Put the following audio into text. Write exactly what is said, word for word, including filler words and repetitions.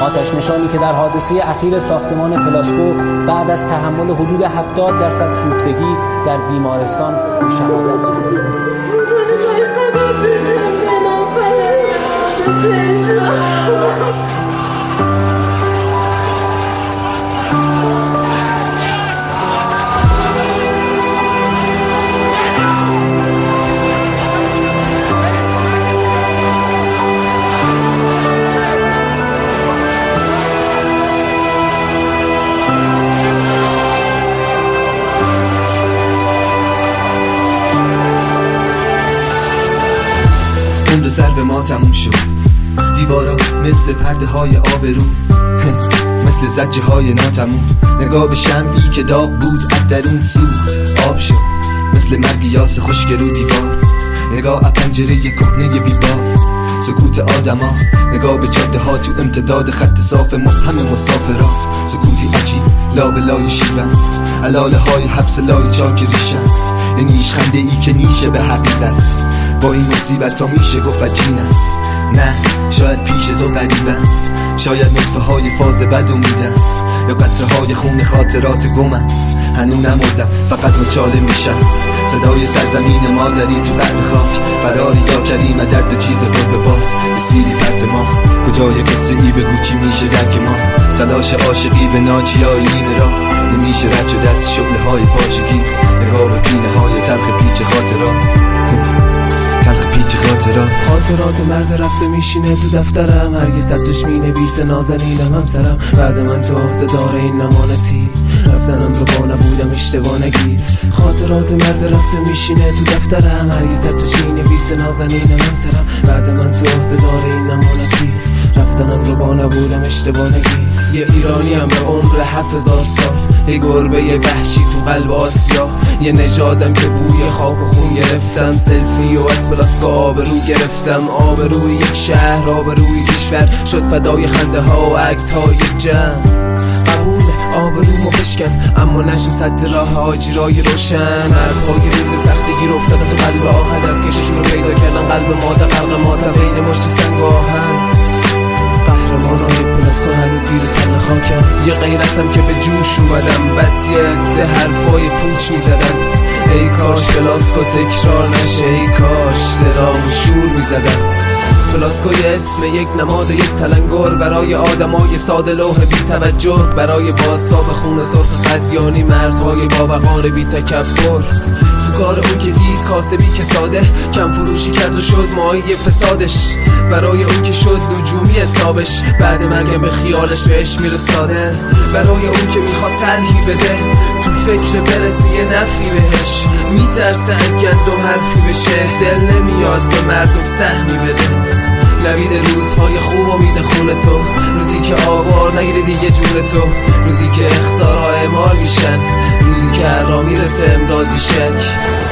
آتش نشانی که در حادثه اخیر ساختمان پلاسکو بعد از تحمل حدود هفتاد درصد سوختگی در بیمارستان به شهادت رسید. عمر سر به ما تموم شد، دیوارا مثل پرده های آبرو مثل زجه های ناتموم. نگاه به شمعی که داغ بود از درون سوخت آب شد مثل مرگ یاس خشک رو دیوار. نگاه از پنجره کهنه بیبار سکوت آدما، نگاه به جاده ها تو امتداد خط صاف مبهم مسافرا. سکوتی عجیب لابلای شیون، علاله های حبس لای چاک ریشن. یه نیش خنده ای که نیشه به حقیقت، با این مصیبت ها میشه گفت عجینه. نه شاید پیش تو غریبن، شاید نطفه های فاز بد میدن، یا قطره های خون خاطرات گمن. هنو نمردم فقط مچاله میشم، صدای سرزمین مادری تو قرن خاک. فراری یا کریم درد و جیغ رو به باز، یه سیری پرت ما کجای قصه ای بگو چی میشه درک ما. تلاش عاشقی به ناجی های نیمه را، نمیشه رد شده از شغل های پاشگی. نگاه به پینه های تلخ پیچ خاطرات، تلخ پیچ خاطرات. خاطرات مرد رفته میشینه تو دفترم، هرگز سطرش مینویسه نازنینم همسرم. بعد من تو عهده داره این نمانتی، رفتنم رو با نبودم اشتباه نگیر. خاطرات مرد رفته میشینه تو دفترم، هرگز سطرش مینویسه نازنینم همسرم. بعد من تو عهده داره این نمانتی، رفتنم رو با نبودم اشتباه نگیر. یه ایرانی هم به عمر هفت هزار سال، یه گربه وحشی تو قلب آسیا. یه نژادم که بوی خاک و خون گرفتم، سلفی و از پلاسکو آبرو گرفتم. آبروی یک شهر، آبروی کشور شد فدای خنده ها و عکس های جمع. قبوله آبرومو بشکن، اما نشو سد راه آجیرای روشن. مردهای روز سختی گیر افتادن تو قلب آهن، از کششون رو پیدا کردن قلب مادر غرق ماتم بین مشت سنگ و آهن. قهرمانای پلاسکو هنوز زیر تل خاکم، یه غیرتم که به جوش اومدم. بس یه عده حرفای پوچ میزدن، ای کاش پلاسکو تکرار نشه، ای کاش دلامو شور میزدن. پلاسکو یه اسم، یک نماد، یک تلنگر برای آدمای ساده لوح بی توجه، برای بازتاب خون سرخ قدیانی مردهای با وقار بی تکبر. تو کار اون که دید کاسبی که ساده کم فروشی کرد و شد مایه فسادش، برای اون که شد نجومی حسابش، بعد مرگم به خیالش بهش میرساده. برای اون که میخواد ترهی بده، تو فکر برسی یه نفی بهش، میترسه گندم حرفی بشه، دل نمیاد به مردم سهمی بده. نوید روزهای خوب و میده خون تو، روزی که آوار نگیره دیگه جون تو، روزی که اختارها اعمال میشن، روزی که هر را میرسه امداد بیشک.